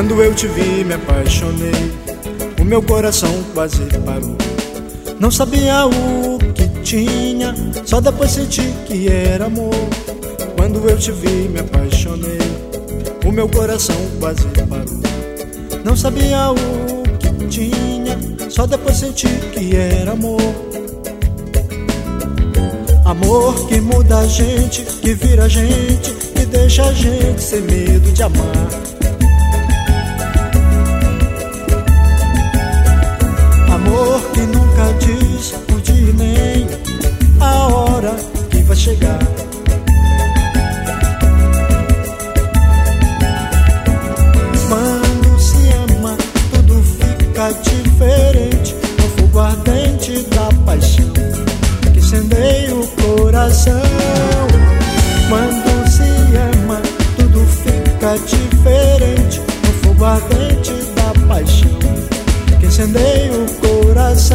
Quando eu te vi me apaixonei, o meu coração quase parou. Não sabia o que tinha, só depois senti que era amor. Quando eu te vi me apaixonei, o meu coração quase parou. Não sabia o que tinha, só depois senti que era amor. Amor que muda a gente, que vira a gente, que deixa a gente sem medo de amar. Amor que nunca diz o dia nem a hora que vai chegar. Quando se ama, tudo fica diferente. No fogo ardente da paixão que incendeia o coração. Quando se ama, tudo fica diferente. No fogo ardente da paixão que incendeia o coração.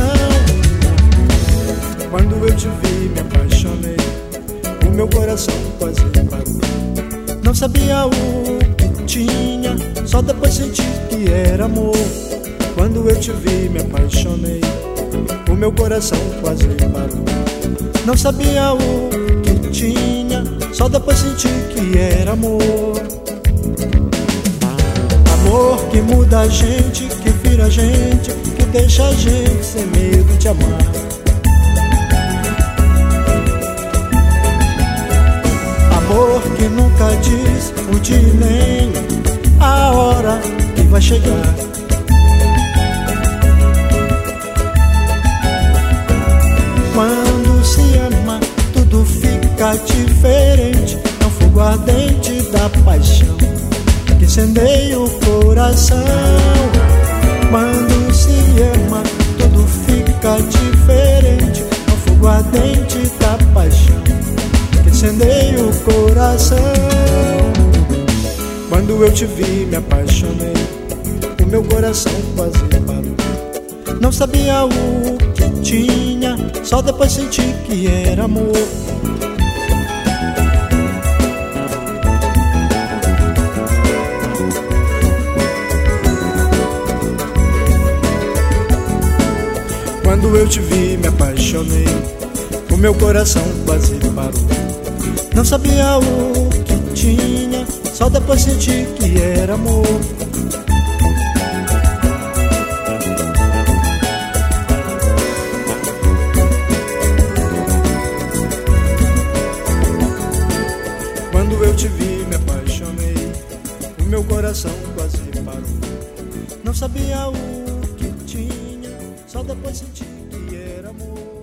Quando eu te vi me apaixonei, o meu coração quase parou. Não sabia o que tinha, só depois senti que era amor. Quando eu te vi me apaixonei, o meu coração quase parou. Não sabia o que tinha, só depois senti que era amor. Amor que muda a gente, que vira a gente, que deixa a gente sem medo de amar. Amor que nunca diz o dia nem a hora que vai chegar. Quando se ama, tudo fica diferente. É um fogo ardente da paixão que incendeia o coração. Quando se ama, tudo fica diferente. É um fogo ardente da paixão que incendeia o coração. Quando eu te vi me apaixonei, o meu coração quase parou. Não sabia o que tinha, só depois senti que era amor. Quando eu te vi me apaixonei, o meu coração quase parou. Não sabia o que tinha, só depois senti que era amor. Quando eu te vi me apaixonei, o meu coração quase parou. Não sabia o que tinha, só depois senti que era amor.